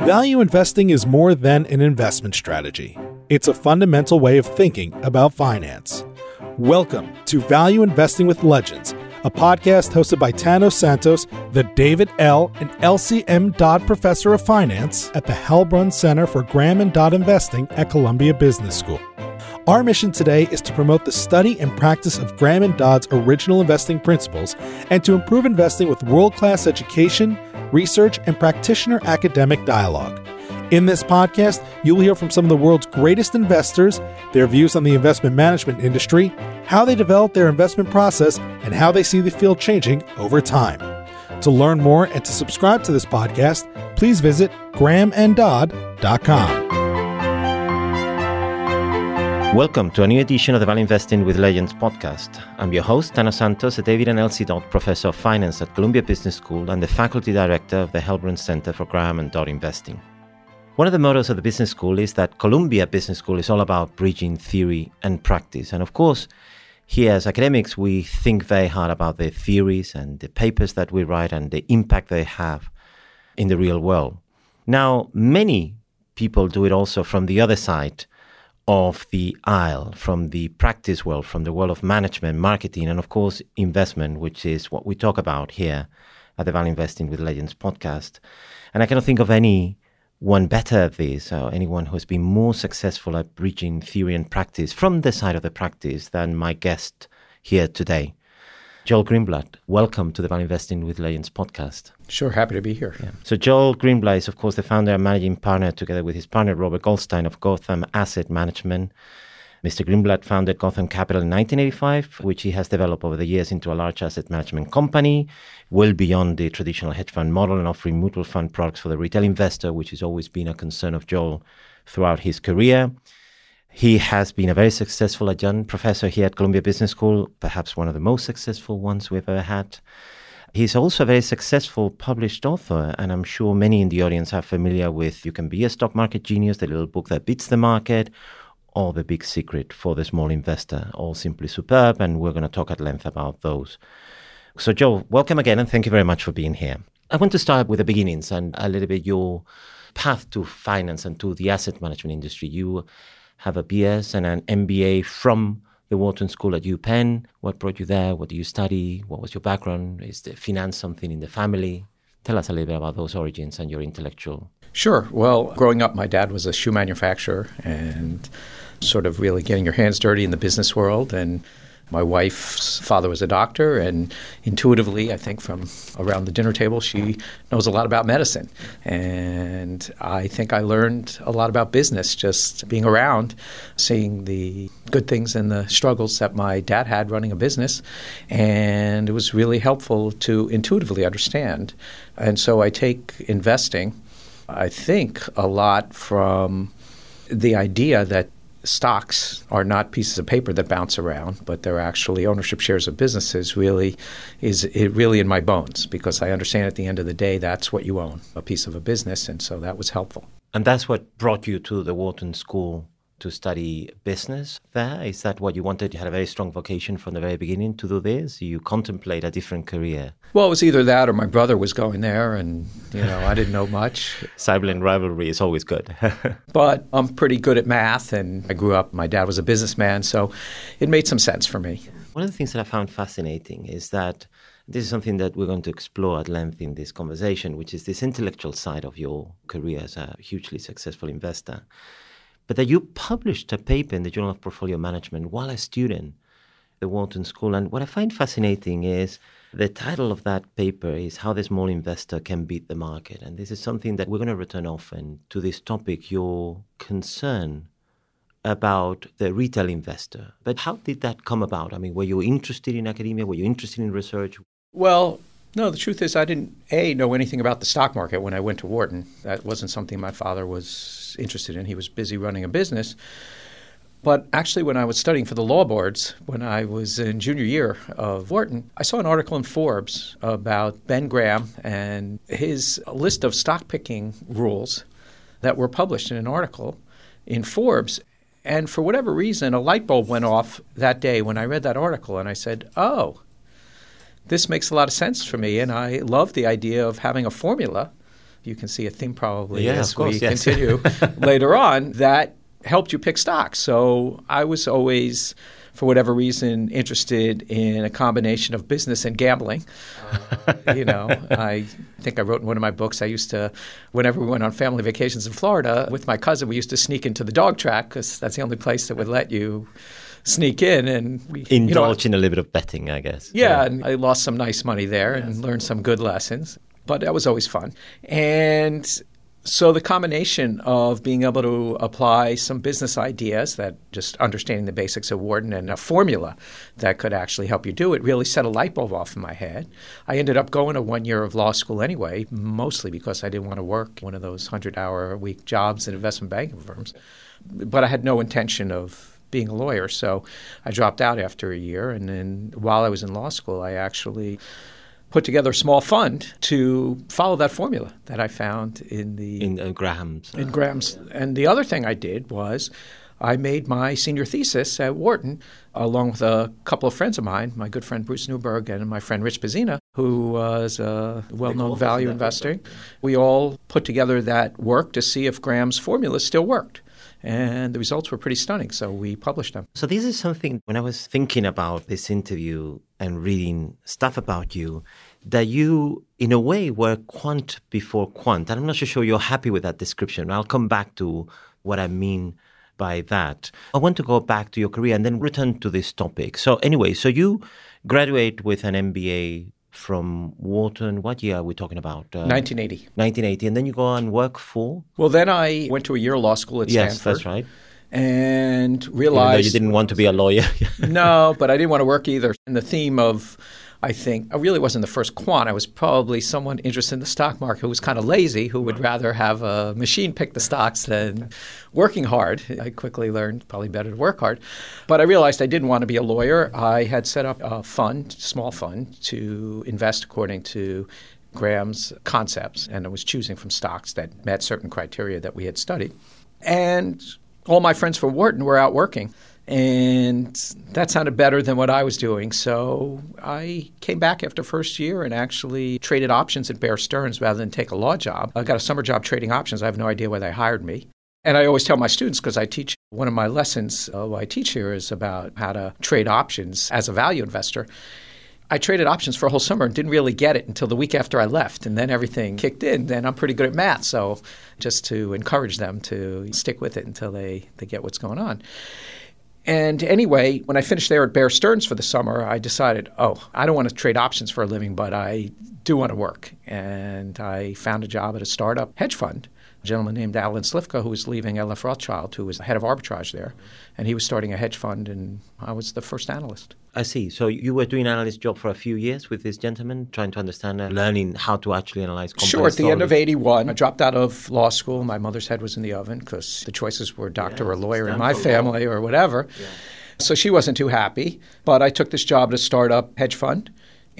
Value investing is more than an investment strategy. It's a fundamental way of thinking about finance. Welcome to Value Investing with Legends, a podcast hosted by Tano Santos, the David L. and Elsie M. Dodd Professor of Finance at the Helbrun Center for Graham and Dodd Investing at Columbia Business School. Our mission today is to promote the study and practice of Graham and Dodd's original investing principles and to improve investing with world-class education, research, and practitioner academic dialogue. In this podcast, you'll hear from some of the world's greatest investors, their views on the investment management industry, how they develop their investment process, and how they see the field changing over time. To learn more and to subscribe to this podcast, please visit grahamanddodd.com. Welcome to a new edition of the Value Investing with Legends podcast. I'm your host, Tano Santos, a David and Elsie Dodd Professor of Finance at Columbia Business School and the Faculty Director of the Helbrun Center for Graham and Dodd Investing. One of the mottos of the business school is that Columbia Business School is all about bridging theory and practice. And of course, here as academics, we think very hard about the theories and the papers that we write and the impact they have in the real world. Now, many people do it also from the other side of the aisle, from the practice world, from the world of management, marketing, and of course, investment, which is what we talk about here at the Value Investing with Legends podcast. And I cannot think of anyone better at this, or anyone who has been more successful at bridging theory and practice from the side of the practice than my guest here today. Joel Greenblatt, welcome to the Value Investing with Legends podcast. Sure, happy to be here. Yeah. So Joel Greenblatt is, of course, the founder and managing partner, together with his partner, Robert Goldstein, of Gotham Asset Management. Mr. Greenblatt founded Gotham Capital in 1985, which he has developed over the years into a large asset management company, well beyond the traditional hedge fund model and offering mutual fund products for the retail investor, which has always been a concern of Joel throughout his career. He has been a very successful adjunct professor here at Columbia Business School, perhaps one of the most successful ones we've ever had. He's also a very successful published author, and I'm sure many in the audience are familiar with You Can Be a Stock Market Genius, the little book that beats the market, or The Big Secret for the Small Investor, all simply superb, and we're going to talk at length about those. So Joel, welcome again, and thank you very much for being here. I want to start with the beginnings and a little bit your path to finance and to the asset management industry. You have a BS and an MBA from the Wharton School at UPenn. What brought you there? What do you study? What was your background? Is the finance something in the family? Tell us a little bit about those origins and your intellectual. Sure. Well, growing up, my dad was a shoe manufacturer and sort of really getting your hands dirty in the business world. And my wife's father was a doctor, and intuitively, I think from around the dinner table, she knows a lot about medicine. And I think I learned a lot about business just being around, seeing the good things and the struggles that my dad had running a business. And it was really helpful to intuitively understand. And so I take investing, I think, a lot from the idea that stocks are not pieces of paper that bounce around, but they're actually ownership shares of businesses. Really is it really in my bones, because I understand at the end of the day that's what you own, a piece of a business, and so that was helpful. And that's what brought you to the Wharton School to study business there? Is that what you wanted? You had a very strong vocation from the very beginning to do this? You contemplate a different career? Well, it was either that or my brother was going there, and, I didn't know much. Sibling rivalry is always good. But I'm pretty good at math, and I grew up, my dad was a businessman, so it made some sense for me. One of the things that I found fascinating is that this is something that we're going to explore at length in this conversation, which is this intellectual side of your career as a hugely successful investor. But that you published a paper in the Journal of Portfolio Management while a student at the Wharton School. And what I find fascinating is the title of that paper is How the Small Investor Can Beat the Market. And this is something that we're going to return often to this topic, your concern about the retail investor. But how did that come about? I mean, were you interested in academia? Were you interested in research? Well, no, the truth is I didn't, know anything about the stock market when I went to Wharton. That wasn't something my father was interested in. He was busy running a business. But actually, when I was studying for the law boards, when I was in junior year of Wharton, I saw an article in Forbes about Ben Graham and his list of stock picking rules that were published in an article in Forbes. And for whatever reason, a light bulb went off that day when I read that article, and I said, oh, this makes a lot of sense for me. And I love the idea of having a formula you can see a theme probably Yeah, as of course, we yes. continue later on, that helped you pick stocks. So I was always, for whatever reason, interested in a combination of business and gambling. I think I wrote in one of my books, I used to, whenever we went on family vacations in Florida with my cousin, we used to sneak into the dog track because that's the only place that would let you sneak in and indulge in a little bit of betting, I guess. Yeah, and I lost some nice money there and learned some good lessons, but that was always fun. And so the combination of being able to apply some business ideas, that just understanding the basics of Wharton, and a formula that could actually help you do it really set a light bulb off in my head. I ended up going to 1 year of law school anyway, mostly because I didn't want to work one of those 100-hour-a-week jobs in investment banking firms. But I had no intention of being a lawyer, so I dropped out after a year. And then while I was in law school, I actually put together a small fund to follow that formula that I found in Graham's. In Graham's. And the other thing I did was I made my senior thesis at Wharton along with a couple of friends of mine, my good friend Bruce Newberg and my friend Rich Pazina, who was a well-known value investor. We all put together that work to see if Graham's formula still worked. And the results were pretty stunning, so we published them. So this is something, when I was thinking about this interview and reading stuff about you, that you, in a way, were quant before quant. And I'm not so sure you're happy with that description. I'll come back to what I mean by that. I want to go back to your career and then return to this topic. So anyway, so you graduate with an MBA from Wharton. What year are we talking about? 1980. 1980. And then you go and work for? Well, then I went to a year of law school at Stanford. Yes, that's right. And realized... Even though you didn't want to be a lawyer. No, but I didn't want to work either. And the theme of, I think, I really wasn't the first quant. I was probably someone interested in the stock market who was kind of lazy, who would rather have a machine pick the stocks than working hard. I quickly learned probably better to work hard. But I realized I didn't want to be a lawyer. I had set up a fund, small fund, to invest according to Graham's concepts, and I was choosing from stocks that met certain criteria that we had studied. And all my friends from Wharton were out working. And that sounded better than what I was doing. So I came back after first year and actually traded options at Bear Stearns rather than take a law job. I got a summer job trading options. I have no idea why they hired me. And I always tell my students, because I teach, one of my lessons I teach here is about how to trade options as a value investor. I traded options for a whole summer and didn't really get it until the week after I left. And then everything kicked in. Then I'm pretty good at math. So just to encourage them to stick with it until they get what's going on. And anyway, when I finished there at Bear Stearns for the summer, I decided, I don't want to trade options for a living, but I do want to work. And I found a job at a startup hedge fund, a gentleman named Alan Slifka, who was leaving L.F. Rothschild, who was the head of arbitrage there. And he was starting a hedge fund, and I was the first analyst. I see. So you were doing an analyst job for a few years with this gentleman, trying to understand and learning how to actually analyze company Sure. At the end of stories. 81, I dropped out of law school. My mother's head was in the oven because the choices were doctor or lawyer in my family or whatever. Yeah. So she wasn't too happy. But I took this job at a startup hedge fund,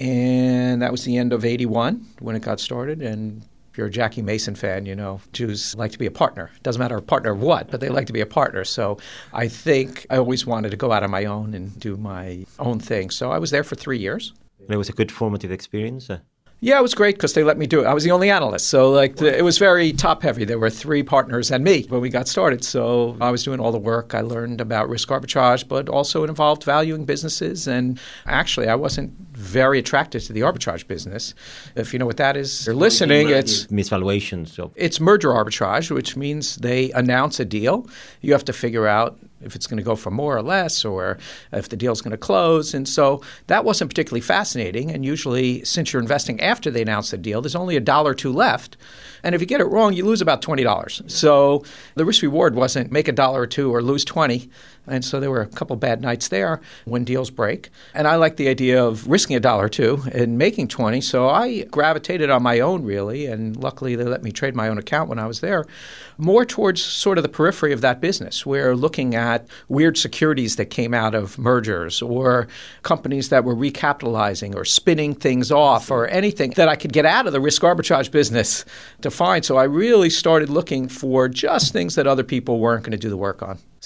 and that was the end of 81 when it got started. And if you're a Jackie Mason fan, you know, Jews like to be a partner. Doesn't matter a partner of what, but they like to be a partner. So I think I always wanted to go out on my own and do my own thing. So I was there for 3 years. And it was a good formative experience? Yeah, it was great because they let me do it. I was the only analyst. So it was very top-heavy. There were 3 partners and me when we got started. So I was doing all the work. I learned about risk arbitrage, but also it involved valuing businesses. And actually, I wasn't very attracted to the arbitrage business. If you know what that is, you're listening, it's misvaluations. It's merger arbitrage, which means they announce a deal. You have to figure out if it's going to go for more or less, or if the deal's going to close. And so that wasn't particularly fascinating. And usually, since you're investing after they announce the deal, there's only $1 or $2 left. And if you get it wrong, you lose about $20. So the risk reward wasn't make $1 or $2 or lose 20. And so there were a couple bad nights there when deals break. And I like the idea of risking $1 or $2 and making 20. So I gravitated on my own, really. And luckily, they let me trade my own account when I was there, more towards sort of the periphery of that business. We're looking at weird securities that came out of mergers, or companies that were recapitalizing or spinning things off, or anything that I could get out of the risk arbitrage business to find. So I really started looking for just things that other people weren't going to do the work on.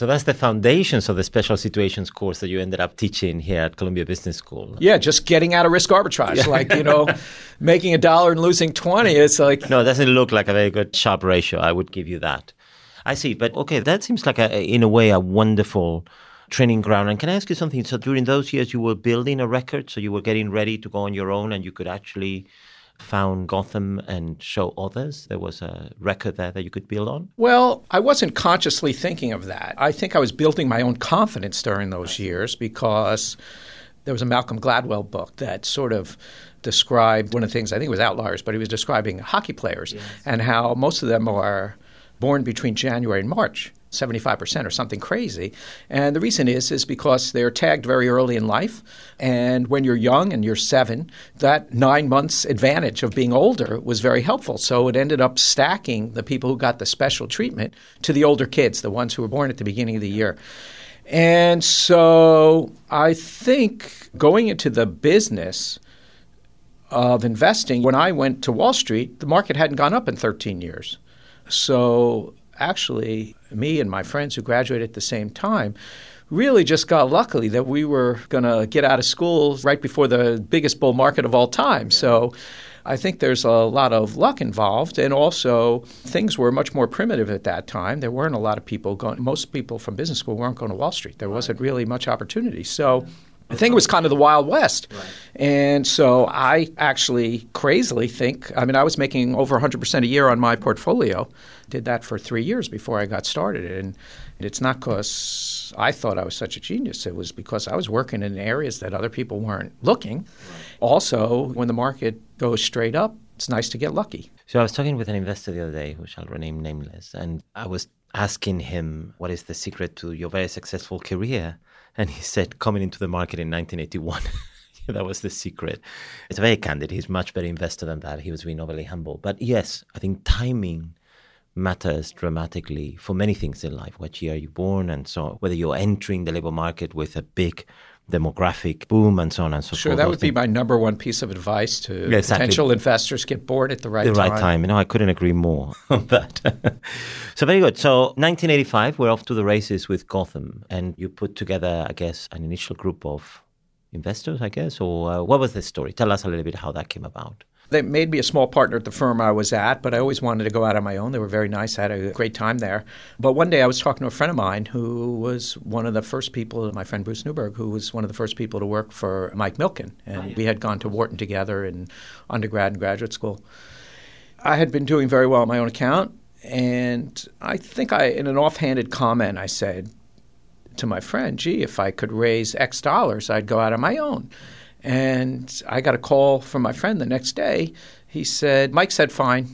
So that's the foundations of the special situations course that you ended up teaching here at Columbia Business School. Yeah, just getting out of risk arbitrage, making $1 and losing 20. It's like... No, it doesn't look like a very good sharp ratio. I would give you that. I see. But okay, that seems like in a way a wonderful training ground. And can I ask you something? So during those years, you were building a record, so you were getting ready to go on your own and you could actually found Gotham and show others? There was a record there that you could build on? Well, I wasn't consciously thinking of that. I think I was building my own confidence during those years because there was a Malcolm Gladwell book that sort of described one of the things, I think it was Outliers, but he was describing hockey players and how most of them are born between January and March. 75% or something crazy. And the reason is because they're tagged very early in life. And when you're young and you're 7, that 9 months advantage of being older was very helpful. So it ended up stacking the people who got the special treatment to the older kids, the ones who were born at the beginning of the year. And so I think going into the business of investing, when I went to Wall Street, the market hadn't gone up in 13 years. So actually, me and my friends who graduated at the same time really just got lucky that we were going to get out of school right before the biggest bull market of all time. So I think there's a lot of luck involved. And also, things were much more primitive at that time. There weren't a lot of people going. Most people from business school weren't going to Wall Street. There wasn't really much opportunity. So I think it was kind of the Wild West. Right. And so I actually crazily think, I was making over 100% a year on my portfolio. Did that for 3 years before I got started. And it's not because I thought I was such a genius. It was because I was working in areas that other people weren't looking. Right. Also, when the market goes straight up, it's nice to get lucky. So I was talking with an investor the other day, who shall remain nameless, and I was asking him, what is the secret to your very successful career? And he said, coming into the market in 1981. That was the secret. It's very candid. He's a much better investor than that. He was being overly humble. But yes, I think timing matters dramatically for many things in life. What year you're born and so on. Whether you're entering the labor market with a big demographic boom and so on and so forth. Sure, that would be my number one piece of advice to potential investors: get bored at the right time. The right time. I couldn't agree more on that. So very good. So 1985, we're off to the races with Gotham. And you put together, I guess, an initial group of investors, I guess? Or what was the story? Tell us a little bit how that came about. They made me a small partner at the firm I was at, but I always wanted to go out on my own. They were very nice. I had a great time there. But one day I was talking to a friend of mine who was one of the first people, my friend Bruce Newberg, who was one of the first people to work for Mike Milken. And we had gone to Wharton together in undergrad and graduate school. I had been doing very well on my own account. And I think in an offhanded comment, I said to my friend, gee, if I could raise X dollars, I'd go out on my own. And I got a call from my friend the next day. He said, Mike said fine.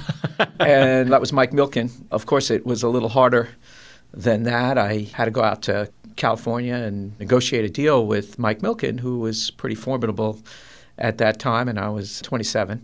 And that was Mike Milken. Of course, it was a little harder than that. I had to go out to California and negotiate a deal with Mike Milken, who was pretty formidable at that time, and I was 27.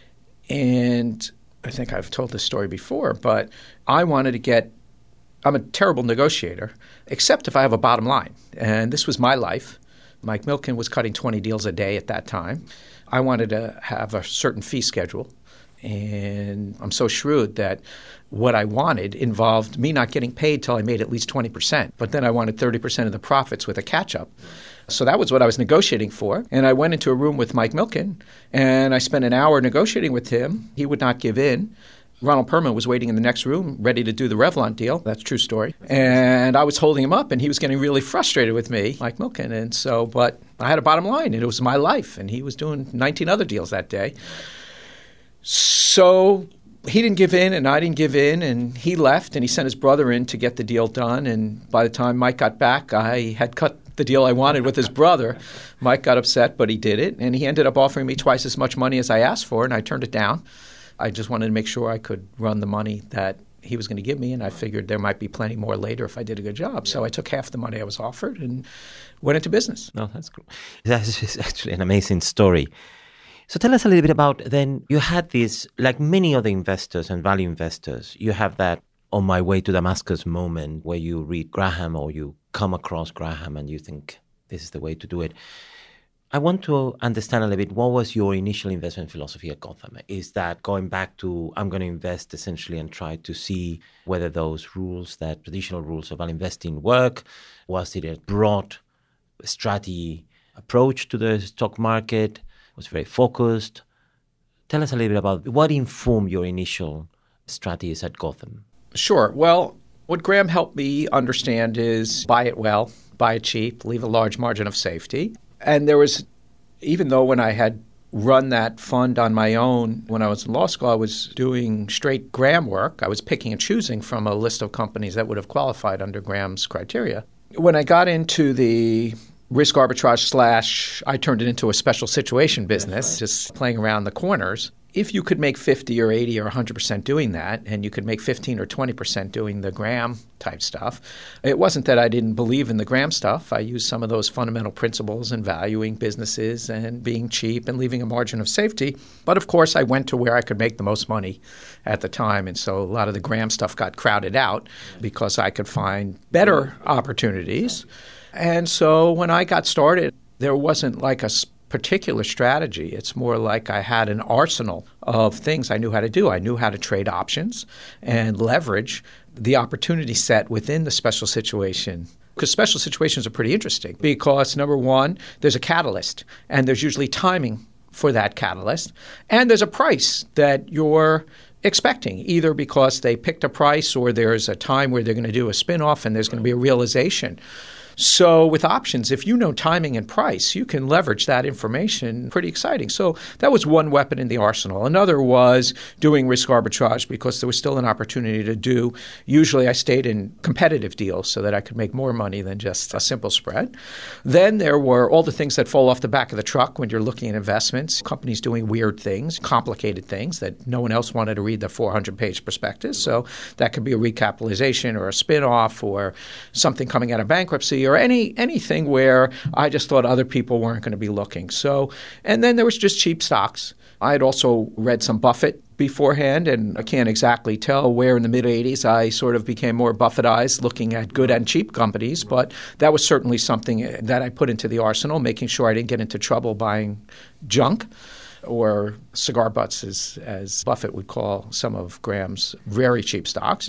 And I think I've told this story before, but I wanted to I'm a terrible negotiator, except if I have a bottom line. And this was my life. Mike Milken was cutting 20 deals a day at that time. I wanted to have a certain fee schedule. And I'm so shrewd that what I wanted involved me not getting paid till I made at least 20%. But then I wanted 30% of the profits with a catch-up. So that was what I was negotiating for. And I went into a room with Mike Milken, and I spent an hour negotiating with him. He would not give in. Ronald Perlman was waiting in the next room, ready to do the Revlon deal. That's a true story. And I was holding him up, and he was getting really frustrated with me, Mike Milken. And so, but I had a bottom line, and it was my life. And he was doing 19 other deals that day. So he didn't give in, and I didn't give in, and he left, and he sent his brother in to get the deal done. And by the time Mike got back, I had cut the deal I wanted with his brother. Mike got upset, but he did it. And he ended up offering me twice as much money as I asked for, and I turned it down. I just wanted to make sure I could run the money that he was going to give me, and I figured there might be plenty more later if I did a good job. So I took half the money I was offered and went into business. Oh, that's cool. That's actually an amazing story. So tell us a little bit about then, you had this, like many other investors and value investors, you have that on my way to Damascus moment where you read Graham or you come across Graham and you think this is the way to do it. I want to understand a little bit, what was your initial investment philosophy at Gotham? Is that going back to, I'm going to invest essentially and try to see whether those rules, that traditional rules of investing work? Was it a broad strategy approach to the stock market? Was it very focused? Tell us a little bit about what informed your initial strategies at Gotham. Sure. Well, what Graham helped me understand is buy it well, buy it cheap, leave a large margin of safety. And there was, even though when I had run that fund on my own, when I was in law school, I was doing straight Graham work. I was picking and choosing from a list of companies that would have qualified under Graham's criteria. When I got into the risk arbitrage / I turned it into a special situation business, just playing around the corners. If you could make 50 or 80 or 100% doing that, and you could make 15 or 20% doing the Graham type stuff, it wasn't that I didn't believe in the Graham stuff. I used some of those fundamental principles in valuing businesses and being cheap and leaving a margin of safety. But of course, I went to where I could make the most money at the time. And so a lot of the Graham stuff got crowded out because I could find better opportunities. And so when I got started, there wasn't like a particular strategy. It's more like I had an arsenal of things I knew how to do. I knew how to trade options and leverage the opportunity set within the special situation. Because special situations are pretty interesting because, number one, there's a catalyst, and there's usually timing for that catalyst, and there's a price that you're expecting, either because they picked a price or there's a time where they're going to do a spin-off and there's going to be a realization. So with options, if you know timing and price, you can leverage that information. Pretty exciting. So that was one weapon in the arsenal. Another was doing risk arbitrage because there was still an opportunity to do. Usually I stayed in competitive deals so that I could make more money than just a simple spread. Then there were all the things that fall off the back of the truck when you're looking at investments, companies doing weird things, complicated things that no one else wanted to read the 400-page prospectus. So that could be a recapitalization or a spin-off or something coming out of bankruptcy or anything where I just thought other people weren't going to be looking. So, and then there was just cheap stocks. I had also read some Buffett beforehand, and I can't exactly tell where in the mid-'80s I sort of became more Buffettized looking at good and cheap companies, but that was certainly something that I put into the arsenal, making sure I didn't get into trouble buying junk or cigar butts, as Buffett would call some of Graham's very cheap stocks.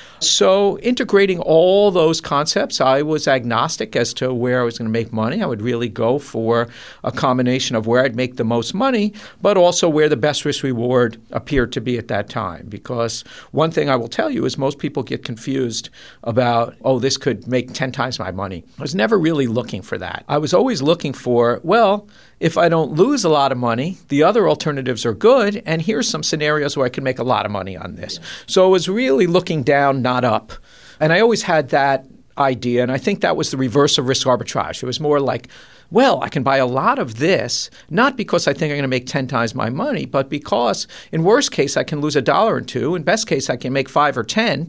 So integrating all those concepts, I was agnostic as to where I was going to make money. I would really go for a combination of where I'd make the most money, but also where the best risk reward appeared to be at that time. Because one thing I will tell you is most people get confused about, oh, this could make 10 times my money. I was never really looking for that. I was always looking for, well, if I don't lose a lot of money, the other alternatives are good, and here's some scenarios where I can make a lot of money on this. So I was really looking down, not up. And I always had that idea, and I think that was the reverse of risk arbitrage. It was more like, well, I can buy a lot of this, not because I think I'm going to make 10 times my money, but because in worst case I can lose $1 or $2. In best case I can make 5 or 10.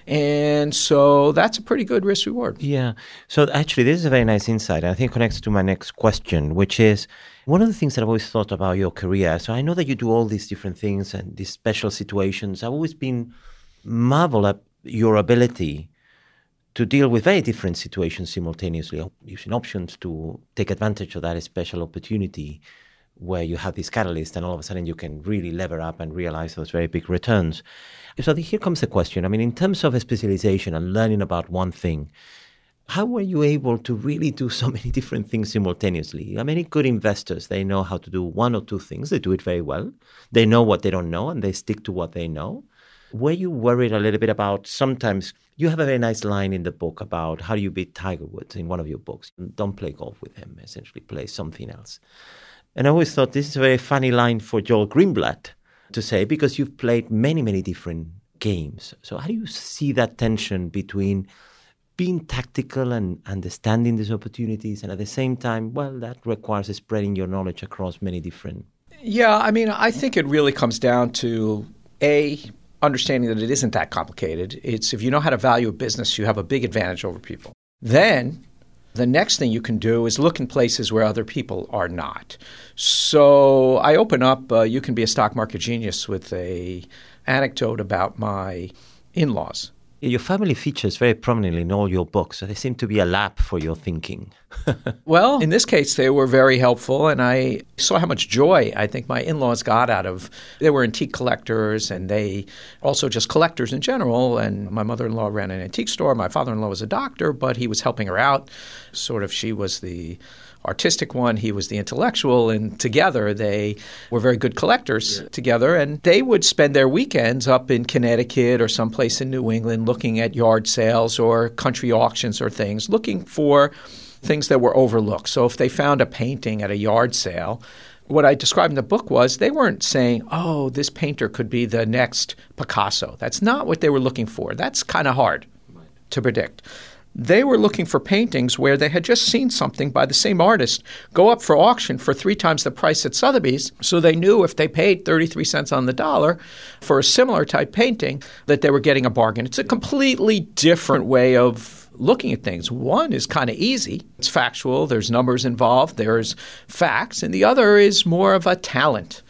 And so that's a pretty good risk reward. Yeah. So actually, this is a very nice insight. I think it connects to my next question, which is one of the things that I've always thought about your career. So I know that you do all these different things and these special situations. I've always been marveled at your ability to deal with very different situations simultaneously, using options to take advantage of that special opportunity where you have this catalyst and all of a sudden you can really lever up and realize those very big returns. So here comes the question. I mean, in terms of specialization and learning about one thing, how were you able to really do so many different things simultaneously? Many good investors, they know how to do one or two things. They do it very well. They know what they don't know and they stick to what they know. Were you worried a little bit about sometimes you have a very nice line in the book about how you beat Tiger Woods in one of your books. Don't play golf with him, essentially play something else. And I always thought this is a very funny line for Joel Greenblatt to say because you've played many, many different games. So how do you see that tension between being tactical and understanding these opportunities and at the same time, well, that requires spreading your knowledge across many different... Yeah, I mean, I think it really comes down to, understanding that it isn't that complicated. It's if you know how to value a business, you have a big advantage over people. Then the next thing you can do is look in places where other people are not. So I open up, you can be a stock market genius with a anecdote about my in-laws. Your family features very prominently in all your books. So they seem to be a lab for your thinking. Well, in this case, they were very helpful, and I saw how much joy I think my in-laws got out of. They were antique collectors, and they also just collectors in general. And my mother-in-law ran an antique store. My father-in-law was a doctor, but he was helping her out. Sort of, she was the artistic one, he was the intellectual, and together they were very good collectors together. And they would spend their weekends up in Connecticut or someplace in New England looking at yard sales or country auctions or things, looking for things that were overlooked. So if they found a painting at a yard sale, what I described in the book was they weren't saying, oh, this painter could be the next Picasso. That's not what they were looking for. That's kind of hard to predict. They were looking for paintings where they had just seen something by the same artist go up for auction for 3 times the price at Sotheby's, so they knew if they paid 33 cents on the dollar for a similar type painting that they were getting a bargain. It's a completely different way of looking at things. One is kind of easy. It's factual. There's numbers involved. There's facts. And the other is more of a talent.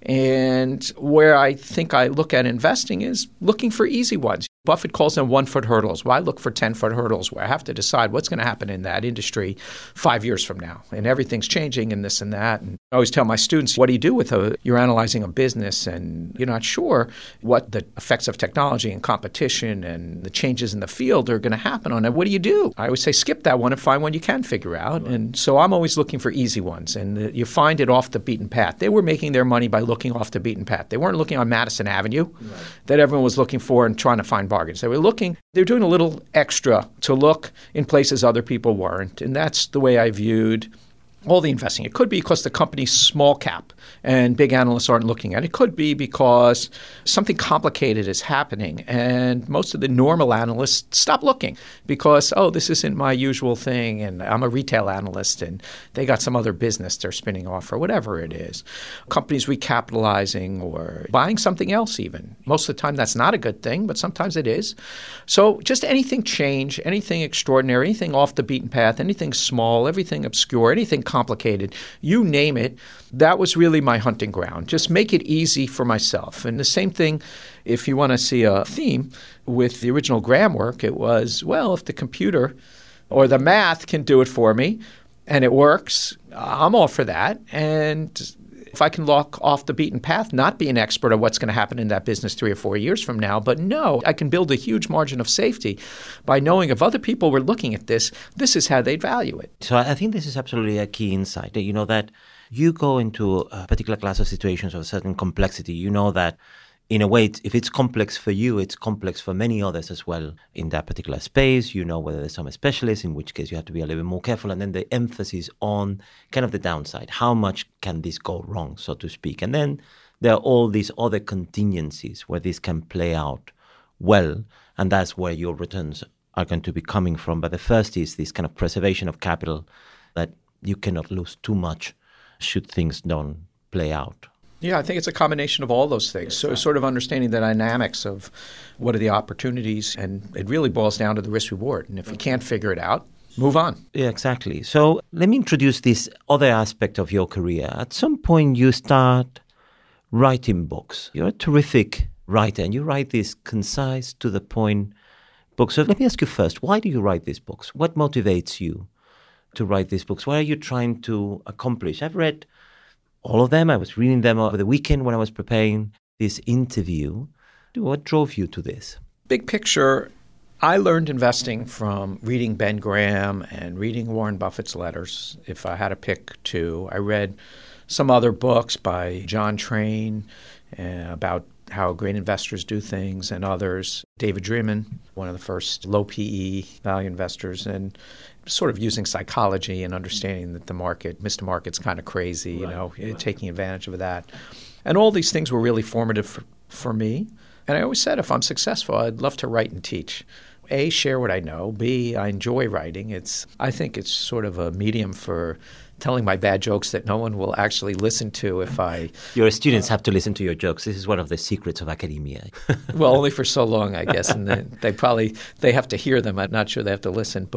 And where I think I look at investing is looking for easy ones. Buffett calls them 1-foot hurdles. Well, I look for 10-foot hurdles where I have to decide what's going to happen in that industry 5 years from now. And everything's changing and this and that. And I always tell my students, what do you do with you're analyzing a business and you're not sure what the effects of technology and competition and the changes in the field are going to happen on it. What do you do? I always say skip that one and find one you can figure out. Right. And so I'm always looking for easy ones. And you find it off the beaten path. They were making their money by looking off the beaten path. They weren't looking on Madison Avenue that everyone was looking for and trying to find bargains. They were doing a little extra to look in places other people weren't. And that's the way I viewed all the investing. It could be because the company's small cap and big analysts aren't looking at it. It could be because something complicated is happening and most of the normal analysts stop looking because, oh, this isn't my usual thing and I'm a retail analyst and they got some other business they're spinning off or whatever it is. Companies recapitalizing or buying something else even. Most of the time that's not a good thing, but sometimes it is. So just anything change, anything extraordinary, anything off the beaten path, anything small, everything obscure, anything complicated, you name it, that was really my hunting ground. Just make it easy for myself. And the same thing, if you want to see a theme with the original Graham work, it was, well, if the computer or the math can do it for me and it works, I'm all for that. And if I can walk off the beaten path, not be an expert of what's going to happen in that business 3 or 4 years from now, but no, I can build a huge margin of safety by knowing if other people were looking at this, this is how they'd value it. So I think this is absolutely a key insight, that, that you go into a particular class of situations of a certain complexity. You know that in a way, if it's complex for you, it's complex for many others as well in that particular space. You know whether there's some specialists, in which case you have to be a little bit more careful. And then the emphasis on kind of the downside. How much can this go wrong, so to speak? And then there are all these other contingencies where this can play out well. And that's where your returns are going to be coming from. But the first is this kind of preservation of capital, that you cannot lose too much should things don't play out. Yeah, I think it's a combination of all those things. So sort of understanding the dynamics of what are the opportunities, and it really boils down to the risk-reward. And if you can't figure it out, move on. Yeah, exactly. So let me introduce this other aspect of your career. At some point, you start writing books. You're a terrific writer, and you write these concise, to-the-point books. So let me ask you first, why do you write these books? What motivates you to write these books? What are you trying to accomplish? I've read all of them. I was reading them over the weekend when I was preparing this interview. What drove you to this? Big picture, I learned investing from reading Ben Graham and reading Warren Buffett's letters. If I had to pick 2, I read some other books by John Train about how great investors do things, and others. David Dreman, one of the first low PE value investors, and sort of using psychology and understanding that the market, Mr. Market's kind of crazy, taking advantage of that. And all these things were really formative for me. And I always said if I'm successful, I'd love to write and teach. A, share what I know. B, I enjoy writing. I think it's sort of a medium for telling my bad jokes that no one will actually listen to if I... Your students have to listen to your jokes. This is one of the secrets of academia. Well, only for so long, I guess. And they have to hear them. I'm not sure they have to listen. But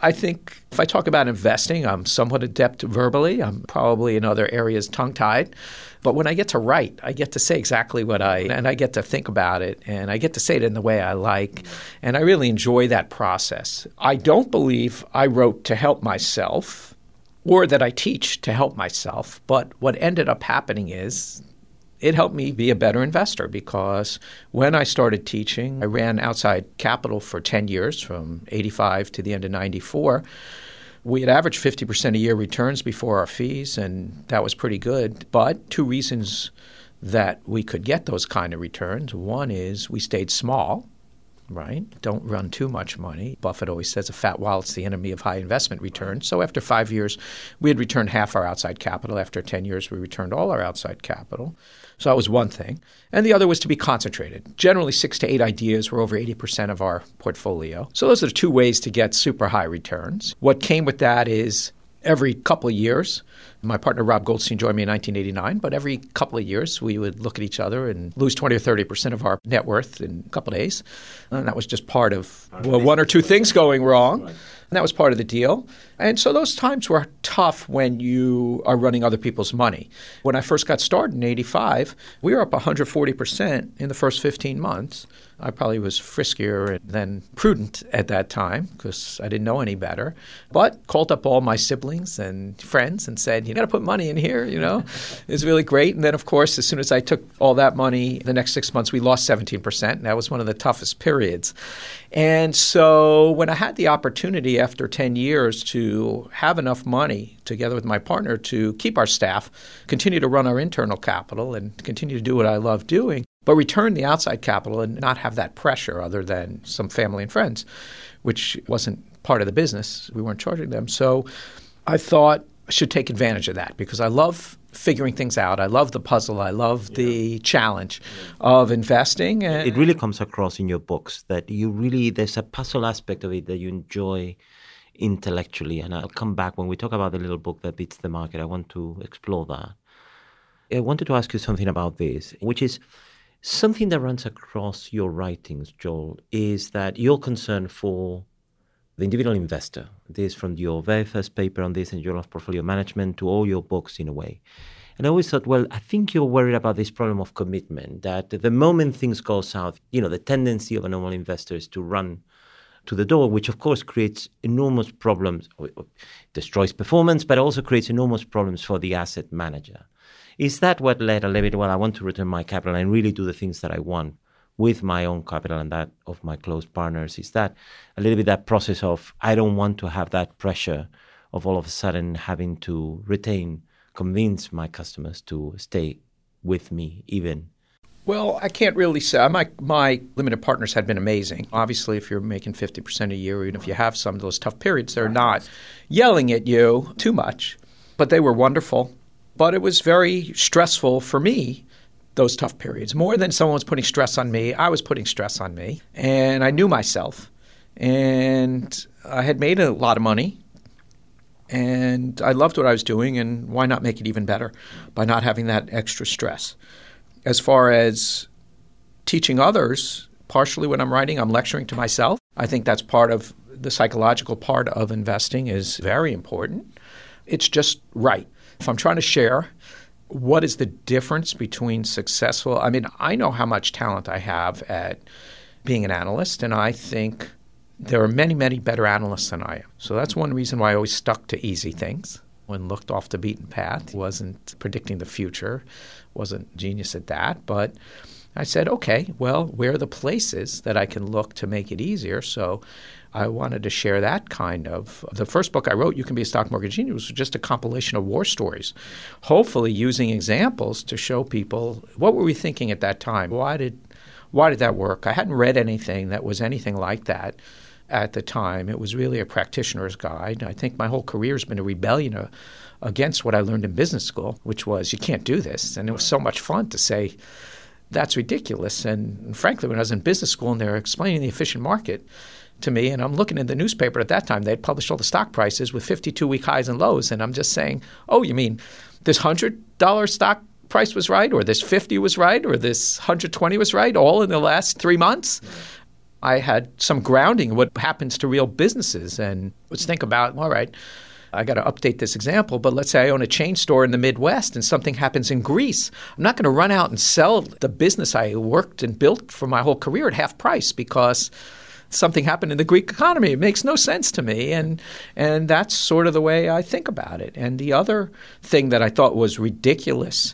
I think if I talk about investing, I'm somewhat adept verbally. I'm probably in other areas tongue-tied. But when I get to write, I get to say exactly and I get to think about it, and I get to say it in the way I like. And I really enjoy that process. I don't believe I wrote to help myself or that I teach to help myself. But what ended up happening is it helped me be a better investor, because when I started teaching, I ran Outside Capital for 10 years, from 85 to the end of 94. We had averaged 50% a year returns before our fees, and that was pretty good. But two reasons that we could get those kind of returns. One is we stayed small, right? Don't run too much money. Buffett always says a fat wallet's the enemy of high investment returns. So after 5 years, we had returned half our outside capital. After 10 years, we returned all our outside capital. So that was one thing. And the other was to be concentrated. Generally, 6 to 8 ideas were over 80% of our portfolio. So those are the two ways to get super high returns. What came with that is every couple of years, my partner Rob Goldstein joined me in 1989, but every couple of years we would look at each other and lose 20 or 30% of our net worth in a couple of days. And that was just part of one or two things going wrong. Right. And that was part of the deal. And so those times were tough when you are running other people's money. When I first got started in 85, we were up 140% in the first 15 months. I probably was friskier than prudent at that time because I didn't know any better. But called up all my siblings and friends and said, you got to put money in here, It's really great. And then, of course, as soon as I took all that money, the next 6 months, we lost 17%. And that was one of the toughest periods. And so when I had the opportunity after 10 years to have enough money together with my partner to keep our staff, continue to run our internal capital, and continue to do what I love doing, but return the outside capital and not have that pressure other than some family and friends, which wasn't part of the business. We weren't charging them. So I thought I should take advantage of that because I love figuring things out. I love the puzzle. I love the challenge of investing. It really comes across in your books that there's a puzzle aspect of it that you enjoy intellectually. And I'll come back when we talk about the little book that beats the market. I want to explore that. I wanted to ask you something about this, which is something that runs across your writings, Joel, is that you're concerned for the individual investor. This from your very first paper on this in Journal of Portfolio Management to all your books in a way. And I always thought, well, I think you're worried about this problem of commitment, that the moment things go south, the tendency of a normal investor is to run to the door, which of course creates enormous problems, destroys performance, but also creates enormous problems for the asset manager. Is that what led a little bit, I want to return my capital and really do the things that I want with my own capital and that of my close partners? Is that a little bit that process of I don't want to have that pressure of all of a sudden having to convince my customers to stay with me even? Well, I can't really say. My limited partners had been amazing. Obviously, if you're making 50% a year, even if you have some of those tough periods, they're not yelling at you too much. But they were wonderful. But it was very stressful for me, those tough periods. More than someone was putting stress on me, I was putting stress on me. And I knew myself. And I had made a lot of money. And I loved what I was doing. And why not make it even better by not having that extra stress? As far as teaching others, partially when I'm writing, I'm lecturing to myself. I think that's part of the psychological part of investing is very important. It's just right. If I'm trying to share what is the difference between successful, I know how much talent I have at being an analyst, and I think there are many, many better analysts than I am. So that's one reason why I always stuck to easy things. When looked off the beaten path, wasn't predicting the future, wasn't genius at that. But I said, okay, well, where are the places that I can look to make it easier? So I wanted to share that kind of. The first book I wrote, You Can Be a Stock Market Genius, was just a compilation of war stories, hopefully using examples to show people what were we thinking at that time? Why did that work? I hadn't read anything that was anything like that at the time. It was really a practitioner's guide. I think my whole career has been a rebellion against what I learned in business school, which was you can't do this. And it was so much fun to say, that's ridiculous. And frankly, when I was in business school and they were explaining the efficient market to me, and I'm looking in the newspaper at that time, they'd published all the stock prices with 52-week highs and lows. And I'm just saying, oh, you mean this $100 stock price was right, or this 50 was right, or this 120 was right, all in the last 3 months? I had some grounding in what happens to real businesses. And let's think about, all right, I got to update this example, but let's say I own a chain store in the Midwest and something happens in Greece. I'm not going to run out and sell the business I worked and built for my whole career at half price because something happened in the Greek economy. It makes no sense to me. And that's sort of the way I think about it. And the other thing that I thought was ridiculous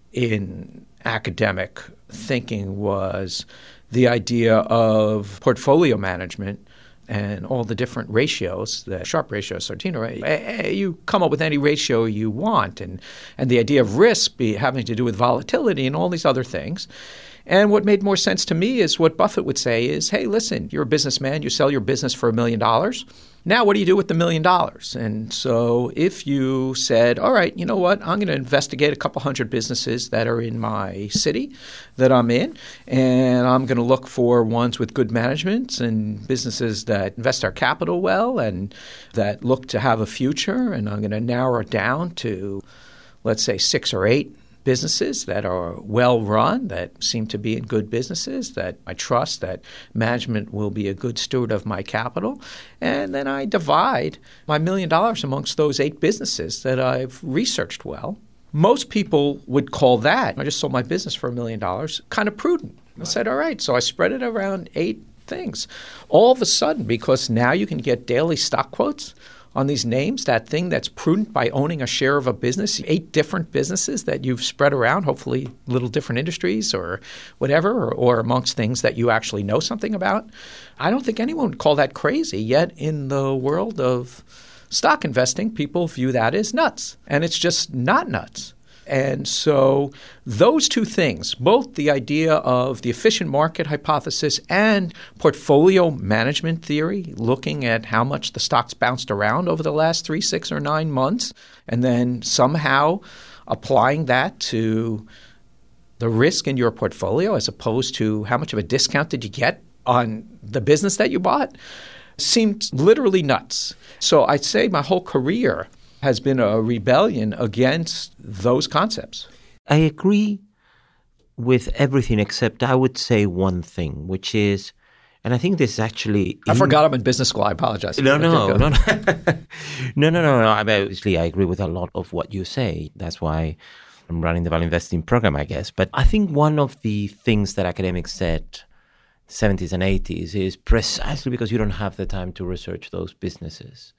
in academic thinking was the idea of portfolio management and all the different ratios, the Sharpe ratio, Sortino ratio. You come up with any ratio you want, and the idea of risk having to do with volatility and all these other things. And what made more sense to me is what Buffett would say is, hey, listen, you're a businessman, you sell your business for $1 million. Now what do you do with the $1 million? And so if you said, all right, you know what, I'm going to investigate a couple hundred businesses that are in my city that I'm in, and I'm going to look for ones with good management and businesses that invest our capital well and that look to have a future, and I'm going to narrow it down to, let's say, 6 or 8 businesses that are well run, that seem to be in good businesses, that I trust that management will be a good steward of my capital. And then I divide my $1 million amongst those 8 businesses that I've researched well. Most people would call that, I just sold my business for $1 million, kind of prudent. I said, all right, so I spread it around 8 things. All of a sudden, because now you can get daily stock quotes on these names, that thing that's prudent by owning a share of a business, 8 different businesses that you've spread around, hopefully little different industries or whatever, or amongst things that you actually know something about. I don't think anyone would call that crazy. Yet in the world of stock investing, people view that as nuts. And it's just not nuts. And so those two things, both the idea of the efficient market hypothesis and portfolio management theory, looking at how much the stocks bounced around over the last 3, 6, or 9 months, and then somehow applying that to the risk in your portfolio as opposed to how much of a discount did you get on the business that you bought, seemed literally nuts. So I'd say my whole career has been a rebellion against those concepts. I agree with everything except I would say one thing, which is, and I think this is actually... I forgot I'm in business school. I apologize. No. No. I mean, obviously, I agree with a lot of what you say. That's why I'm running the value investing program, I guess. But I think one of the things that academics said 70s and 80s is precisely because you don't have the time to research those businesses,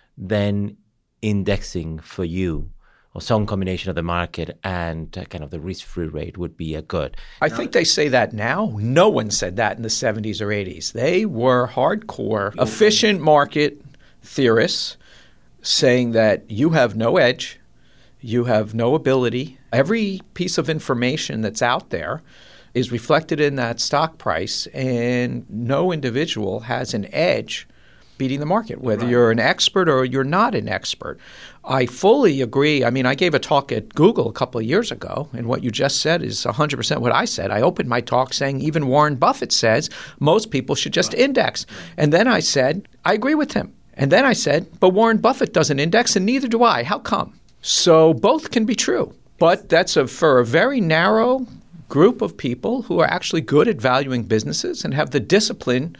then indexing for you or some combination of the market and kind of the risk-free rate would be a good. I think they say that now. No one said that in the 70s or 80s. They were hardcore, efficient market theorists saying that you have no edge, you have no ability. Every piece of information that's out there is reflected in that stock price, and no individual has an edge beating the market, whether you're an expert or you're not an expert. I fully agree. I mean, I gave a talk at Google a couple of years ago, and what you just said is 100% what I said. I opened my talk saying even Warren Buffett says most people should just index. And then I said, I agree with him. And then I said, but Warren Buffett doesn't index, and neither do I. How come? So both can be true. But that's for a very narrow group of people who are actually good at valuing businesses and have the discipline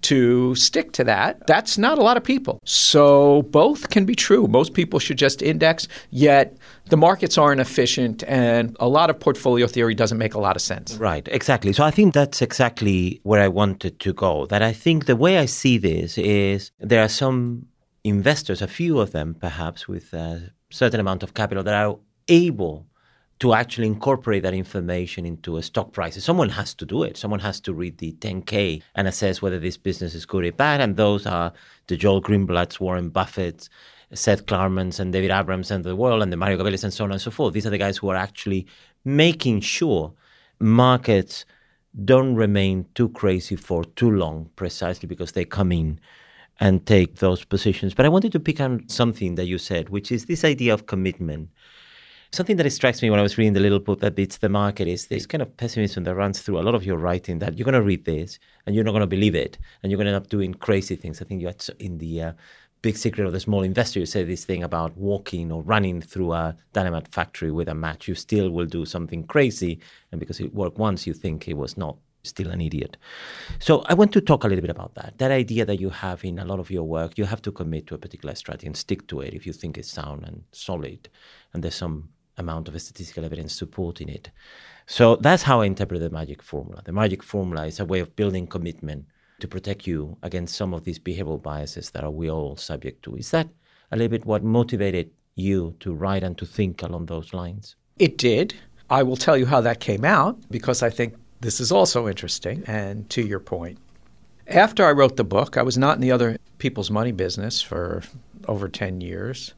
to stick to that. That's not a lot of people. So both can be true. Most people should just index, yet the markets aren't efficient and a lot of portfolio theory doesn't make a lot of sense. Right, exactly. So I think that's exactly where I wanted to go. That I think the way I see this is there are some investors, a few of them perhaps with a certain amount of capital that are able to actually incorporate that information into a stock price. Someone has to do it. Someone has to read the 10K and assess whether this business is good or bad. And those are the Joel Greenblatts, Warren Buffetts, Seth Klarmans, and David Abrams and the world, and the Mario Gabellis, and so on and so forth. These are the guys who are actually making sure markets don't remain too crazy for too long, precisely because they come in and take those positions. But I wanted to pick on something that you said, which is this idea of commitment. Something that strikes me when I was reading the little book that beats the market is this kind of pessimism that runs through a lot of your writing, that you're going to read this and you're not going to believe it and you're going to end up doing crazy things. I think you had in the Big Secret of the Small Investor, you say this thing about walking or running through a dynamite factory with a match. You still will do something crazy, and because it worked once, you think it was not still an idiot. So I want to talk a little bit about that. That idea that you have in a lot of your work, you have to commit to a particular strategy and stick to it if you think it's sound and solid, and there's some amount of statistical evidence supporting it. So that's how I interpret the magic formula. The magic formula is a way of building commitment to protect you against some of these behavioral biases that we all subject to. Is that a little bit what motivated you to write and to think along those lines? It did. I will tell you how that came out, because I think this is also interesting. And to your point, after I wrote the book, I was not in the other people's money business for over 10 years.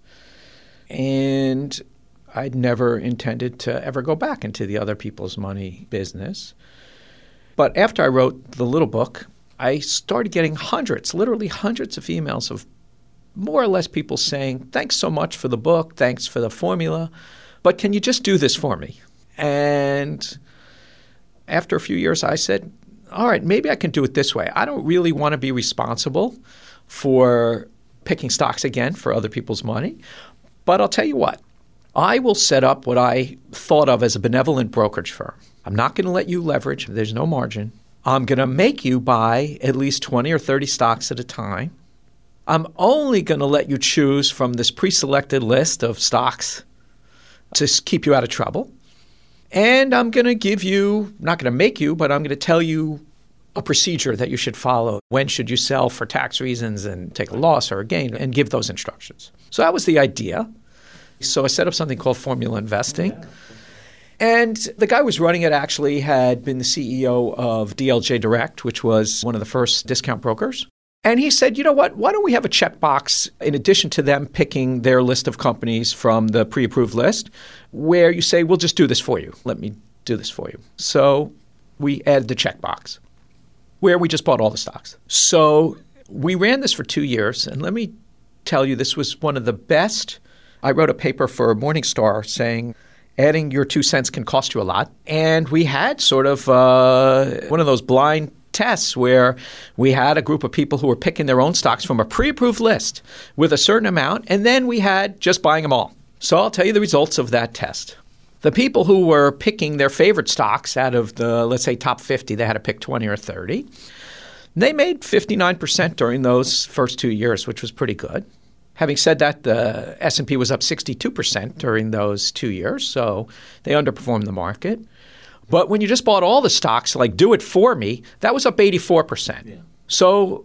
And I'd never intended to ever go back into the other people's money business. But after I wrote the little book, I started getting literally hundreds of emails of more or less people saying, thanks so much for the book, thanks for the formula, but can you just do this for me? And after a few years, I said, all right, maybe I can do it this way. I don't really want to be responsible for picking stocks again for other people's money, but I'll tell you what. I will set up what I thought of as a benevolent brokerage firm. I'm not going to let you leverage. There's no margin. I'm going to make you buy at least 20 or 30 stocks at a time. I'm only going to let you choose from this pre-selected list of stocks to keep you out of trouble. And I'm going to give you, not going to make you, but I'm going to tell you a procedure that you should follow. When should you sell for tax reasons and take a loss or a gain, and give those instructions. So that was the idea. So I set up something called Formula Investing. And the guy who was running it actually had been the CEO of DLJ Direct, which was one of the first discount brokers. And he said, you know what, why don't we have a checkbox in addition to them picking their list of companies from the pre-approved list where you say, we'll just do this for you. Let me do this for you. So we added the checkbox where we just bought all the stocks. So we ran this for 2 years. And let me tell you, this was one of the best. I wrote a paper for Morningstar saying adding your 2 cents can cost you a lot. And we had sort of one of those blind tests where we had a group of people who were picking their own stocks from a pre-approved list with a certain amount, and then we had just buying them all. So I'll tell you the results of that test. The people who were picking their favorite stocks out of the, let's say, top 50, they had to pick 20 or 30. They made 59% during those first 2 years, which was pretty good. Having said that, the S&P was up 62% during those 2 years, so they underperformed the market. But when you just bought all the stocks, like do it for me, that was up 84%. Yeah. So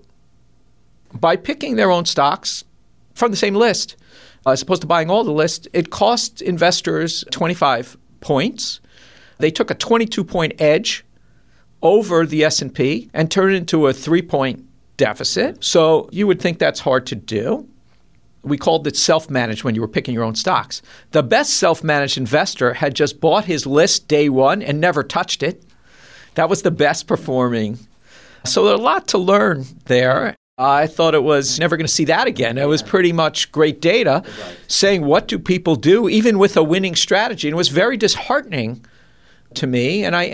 by picking their own stocks from the same list, as opposed to buying all the list, it cost investors 25 points. They took a 22-point edge over the S&P and turned it into a 3-point deficit. So you would think that's hard to do. We called it self-managed when you were picking your own stocks. The best self-managed investor had just bought his list day one and never touched it. That was the best performing. So there's a lot to learn there. I thought it was never going to see that again. It was pretty much great data saying what do people do even with a winning strategy. And it was very disheartening to me. And I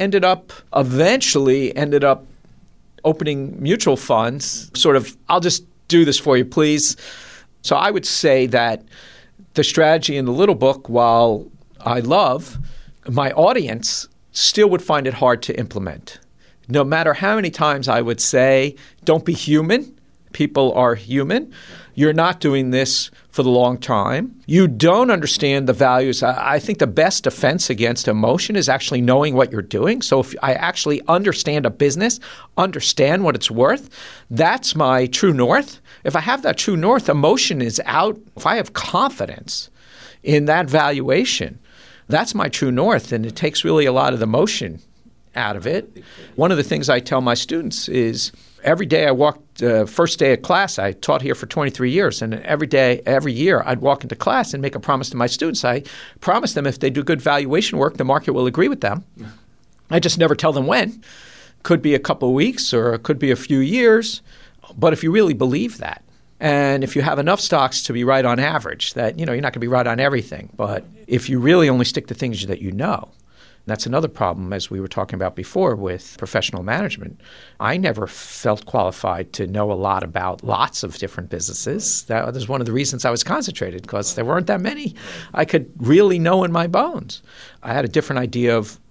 eventually ended up opening mutual funds, sort of, I'll just do this for you, please. So I would say that the strategy in the little book, while I love, my audience still would find it hard to implement. No matter how many times I would say, don't be human. People are human. You're not doing this for the long time. You don't understand the values. I think the best defense against emotion is actually knowing what you're doing. So if I actually understand a business, understand what it's worth, that's my true north. If I have that true north, emotion is out. If I have confidence in that valuation, that's my true north. And it takes really a lot of the emotion out of it. One of the things I tell my students is every day I walked, first day of class, I taught here for 23 years, and every year I'd walk into class and make a promise to my students. I promise them if they do good valuation work, the market will agree with them. I just never tell them when. Could be a couple of weeks or it could be a few years, but if you really believe that, and if you have enough stocks to be right on average, that you're not going to be right on everything, but if you really only stick to things that you know. That's another problem, as we were talking about before, with professional management. I never felt qualified to know a lot about lots of different businesses. That was one of the reasons I was concentrated, because there weren't that many I could really know in my bones. I had a different idea of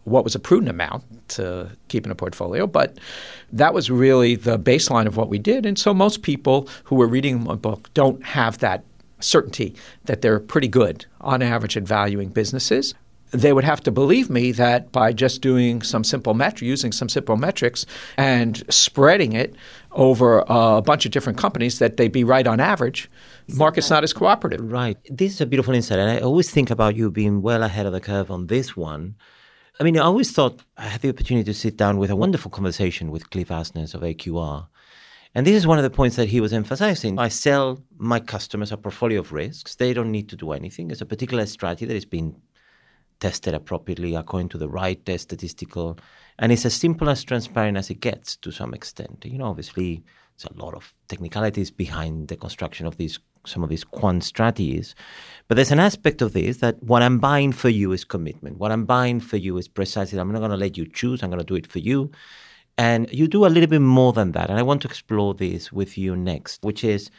what was a prudent amount to keep in a portfolio. But that was really the baseline of what we did. And so most people who were reading my book don't have that certainty that they're pretty good on average at valuing businesses. They would have to believe me that by just doing some simple using some simple metrics and spreading it over a bunch of different companies, that they'd be right on average. Market's not as cooperative. Right. This is a beautiful insight. And I always think about you being well ahead of the curve on this one. I mean, I always thought I had the opportunity to sit down with a wonderful conversation with Cliff Asness of AQR. And this is one of the points that he was emphasizing. I sell my customers a portfolio of risks. They don't need to do anything. It's a particular strategy that is being tested appropriately according to the right statistical. And it's as simple as transparent as it gets to some extent. Obviously, there's a lot of technicalities behind the construction of some of these quant strategies. But there's an aspect of this that what I'm buying for you is commitment. What I'm buying for you is precisely, I'm not going to let you choose. I'm going to do it for you. And you do a little bit more than that. And I want to explore this with you next, which is,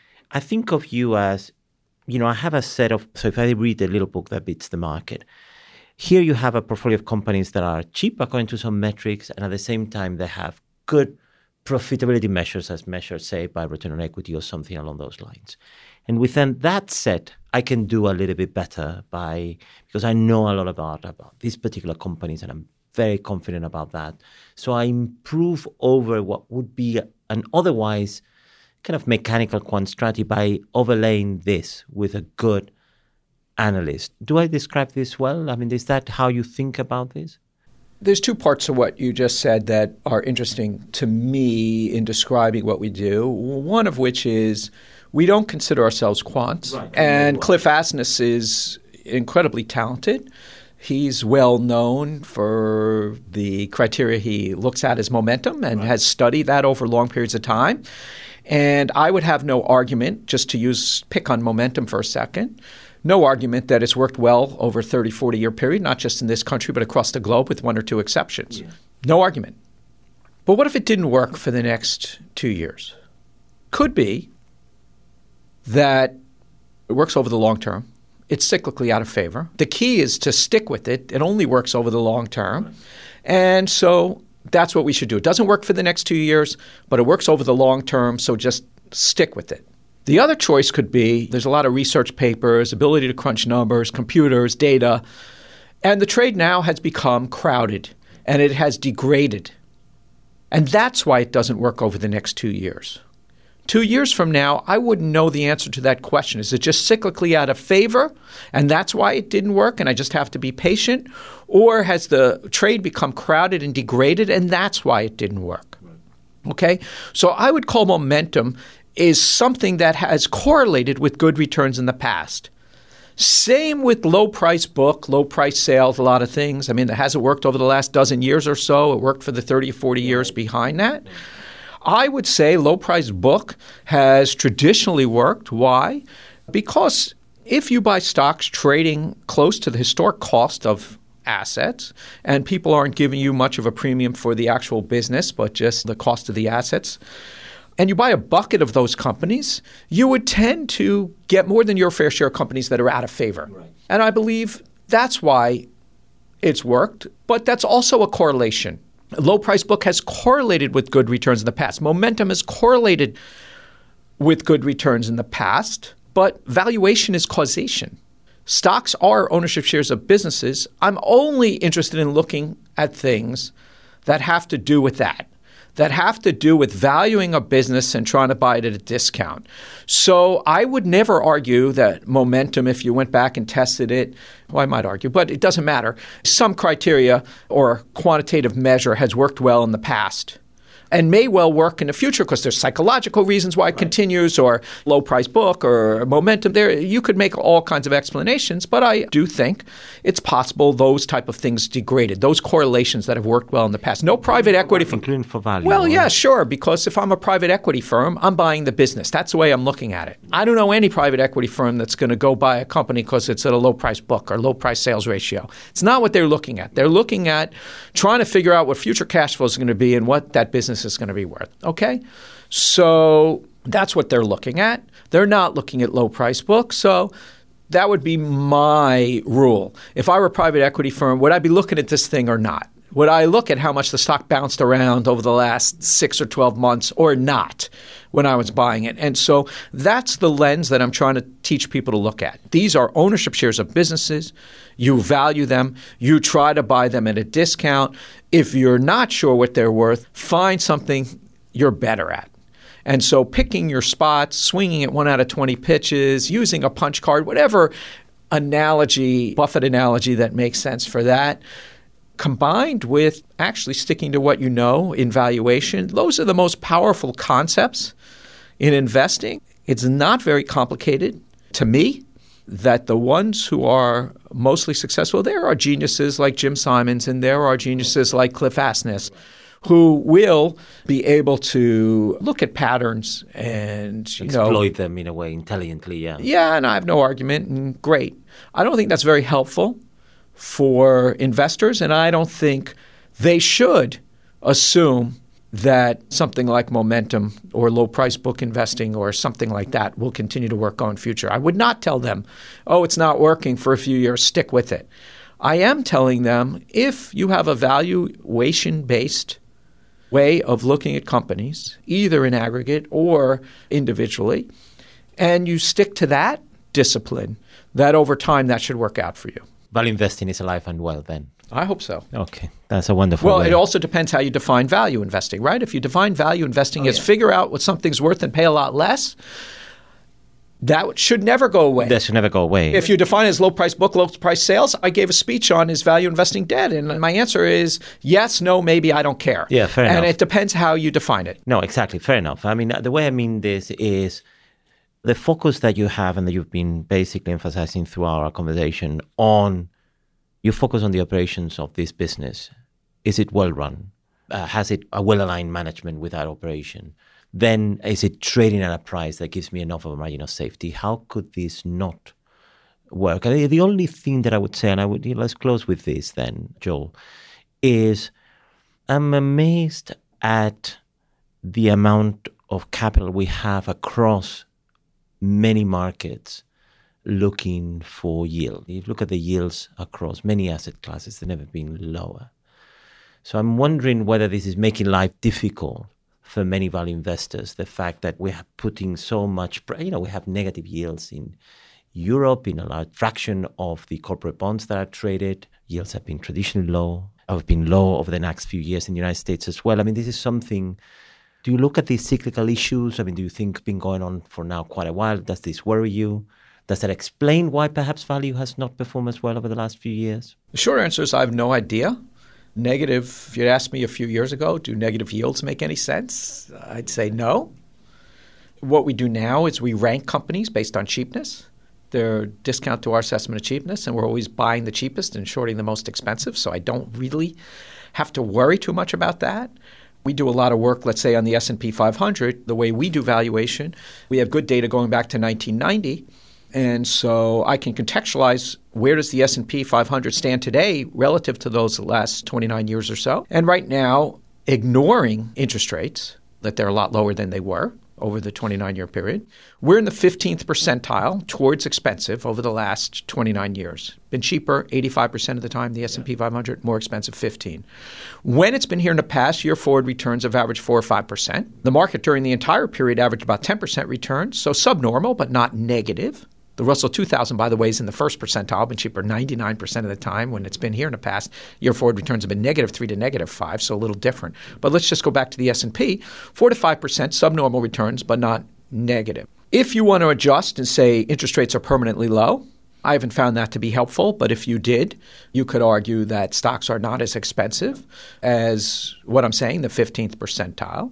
I think of you as, I have a set of, so if I read the little book that beats the market, here you have a portfolio of companies that are cheap according to some metrics, and at the same time they have good profitability measures as measured, say, by return on equity or something along those lines. And within that set, I can do a little bit better because I know a lot about these particular companies, and I'm very confident about that. So I improve over what would be an otherwise kind of mechanical quant strategy by overlaying this with a good analyst. Do I describe this well? I mean, is that how you think about this? There's two parts of what you just said that are interesting to me in describing what we do. One of which is we don't consider ourselves quants. Right. And Cliff Asness is incredibly talented. He's well known for the criteria he looks at as momentum and has studied that over long periods of time. And I would have no argument, just to pick on momentum for a second, no argument that it's worked well over a 30, 40-year period, not just in this country, but across the globe with one or two exceptions. Yeah. No argument. But what if it didn't work for the next 2 years? Could be that it works over the long term. It's cyclically out of favor. The key is to stick with it. It only works over the long term. Right. And so that's what we should do. It doesn't work for the next 2 years, but it works over the long term, so just stick with it. The other choice could be there's a lot of research papers, ability to crunch numbers, computers, data, and the trade now has become crowded and it has degraded. And that's why it doesn't work over the next 2 years. 2 years from now, I wouldn't know the answer to that question. Is it just cyclically out of favor and that's why it didn't work and I just have to be patient? Or has the trade become crowded and degraded and that's why it didn't work? Okay? So I would call momentum is something that has correlated with good returns in the past. Same with low price book, low price sales, a lot of things. I mean, it hasn't worked over the last dozen years or so. It worked for the 30 or 40 years behind that. I would say low price book has traditionally worked. Why? Because if you buy stocks trading close to the historic cost of assets and people aren't giving you much of a premium for the actual business, but just the cost of the assets, and you buy a bucket of those companies, you would tend to get more than your fair share of companies that are out of favor. Right. And I believe that's why it's worked, but that's also a correlation. A low price book has correlated with good returns in the past. Momentum has correlated with good returns in the past, but valuation is causation. Stocks are ownership shares of businesses. I'm only interested in looking at things that have to do with that have to do with valuing a business and trying to buy it at a discount. So I would never argue that momentum, if you went back and tested it, well, I might argue, but it doesn't matter. Some criteria or quantitative measure has worked well in the past and may well work in the future because there's psychological reasons why it continues or low price book or momentum there. You could make all kinds of explanations, but I do think it's possible those type of things degraded, those correlations that have worked well in the past. No private equity firm. Including for value. Well, yeah, sure, because if I'm a private equity firm, I'm buying the business. That's the way I'm looking at it. I don't know any private equity firm that's going to go buy a company because it's at a low price book or low price sales ratio. It's not what they're looking at. They're looking at trying to figure out what future cash flow is going to be and what that business is going to be worth. Okay? So that's what they're looking at. They're not looking at low price books. So That would be my rule. If I were a private equity firm, would I be looking at this thing or not? Would I look at how much the stock bounced around over the last 6 or 12 months or not when I was buying it? And so that's the lens that I'm trying to teach people to look at. These are ownership shares of businesses. You value them. You try to buy them at a discount. If you're not sure what they're worth, find something you're better at. And so picking your spots, swinging at 1 out of 20 pitches, using a punch card, whatever analogy, Buffett analogy that makes sense for that, combined with actually sticking to what you know in valuation, those are the most powerful concepts in investing. It's not very complicated to me that the ones who are mostly successful, there are geniuses like Jim Simons and there are geniuses like Cliff Asness who will be able to look at patterns and exploit them in a way intelligently, Yeah, and I have no argument, and great. I don't think that's very helpful for investors, and I don't think they should assume that something like momentum or low-price book investing or something like that will continue to work on future. I would not tell them, oh, it's not working for a few years, stick with it. I am telling them if you have a valuation-based way of looking at companies, either in aggregate or individually, and you stick to that discipline, that over time that should work out for you. Value investing is alive and well then? I hope so. Okay. That's a wonderful way. It also depends how you define value investing, right? If you define value investing as figure out what something's worth and pay a lot less, that should never go away. That should never go away. If you define it as low-price book, low-price sales, I gave a speech on is value investing dead? And my answer is yes, no, maybe, I don't care. Yeah, fair enough. And it depends how you define it. No, exactly. Fair enough. I mean, the way I mean this is the focus that you have and that you've been basically emphasizing throughout our conversation on, you focus on the operations of this business. Is it well run? Has it a well-aligned management with that operation? Then is it trading at a price that gives me enough of a margin of safety? How could this not work? The only thing that I would say, and let's close with this then, Joel, is I'm amazed at the amount of capital we have across many markets looking for yield. If you look at the yields across many asset classes, they've never been lower. So I'm wondering whether this is making life difficult for many value investors, the fact that we are putting so much, we have negative yields in Europe, in a large fraction of the corporate bonds that are traded. Yields have been traditionally low, have been low over the next few years in the United States as well. I mean, this is something, do you look at these cyclical issues? I mean, do you think been going on for now quite a while? Does this worry you? Does that explain why perhaps value has not performed as well over the last few years? The short answer is I have no idea. Negative, if you'd asked me a few years ago, do negative yields make any sense? I'd say no. What we do now is we rank companies based on cheapness. They're discount to our assessment of cheapness, and we're always buying the cheapest and shorting the most expensive, so I don't really have to worry too much about that. We do a lot of work, let's say, on the S&P 500. The way we do valuation, we have good data going back to 1990. And so I can contextualize where does the S&P 500 stand today relative to those last 29 years or so. And right now, ignoring interest rates, that they're a lot lower than they were over the 29-year period, we're in the 15th percentile towards expensive over the last 29 years. Been cheaper 85% of the time, the S&P 500, more expensive 15%. When it's been here in the past, year forward returns have averaged 4 or 5%. The market during the entire period averaged about 10% returns, so subnormal but not negative. The Russell 2000, by the way, is in the first percentile, been cheaper 99% of the time. When it's been here in the past, year forward returns have been -3 to -5, so a little different. But let's just go back to the S&P, 4 to 5% subnormal returns, but not negative. If you want to adjust and say interest rates are permanently low, I haven't found that to be helpful, but if you did, you could argue that stocks are not as expensive as what I'm saying, the 15th percentile.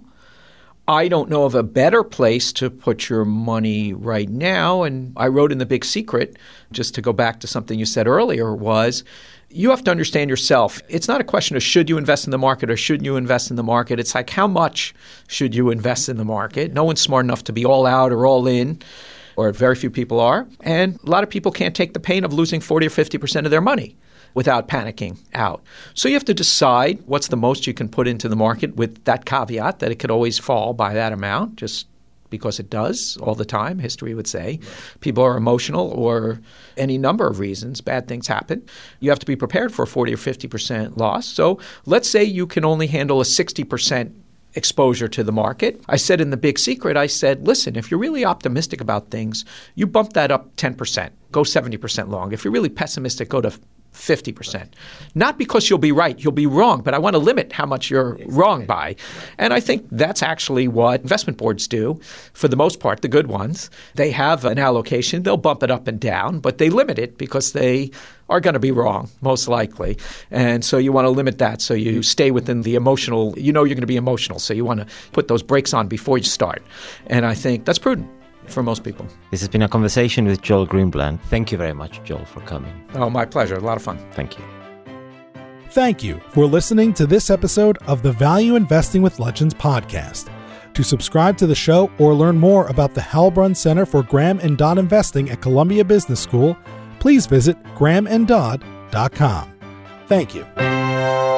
I don't know of a better place to put your money right now. And I wrote in The Big Secret, just to go back to something you said earlier, was you have to understand yourself. It's not a question of should you invest in the market or shouldn't you invest in the market. It's like how much should you invest in the market? No one's smart enough to be all out or all in, or very few people are. And a lot of people can't take the pain of losing 40 or 50% of their money without panicking out. So you have to decide what's the most you can put into the market with that caveat that it could always fall by that amount. Just because it does all the time, history would say. People are emotional or any number of reasons. Bad things happen. You have to be prepared for a 40 or 50% loss. So let's say you can only handle a 60% exposure to the market. I said in The Big Secret, I said, listen, if you're really optimistic about things, you bump that up 10%, go 70% long. If you're really pessimistic, go to 50%. Not because you'll be right, you'll be wrong, but I want to limit how much you're wrong by. And I think that's actually what investment boards do for the most part, the good ones. They have an allocation, they'll bump it up and down, but they limit it because they are going to be wrong, most likely. And so you want to limit that so you stay within the emotional, you're going to be emotional, so you want to put those brakes on before you start. And I think that's prudent for most people. This has been a conversation with Joel Greenblatt. Thank you very much, Joel, for coming. Oh, my pleasure. A lot of fun. Thank you. Thank you for listening to this episode of the Value Investing with Legends podcast. To subscribe to the show or learn more about the Heilbronn Center for Graham and Dodd Investing at Columbia Business School, please visit grahamanddodd.com. Thank you.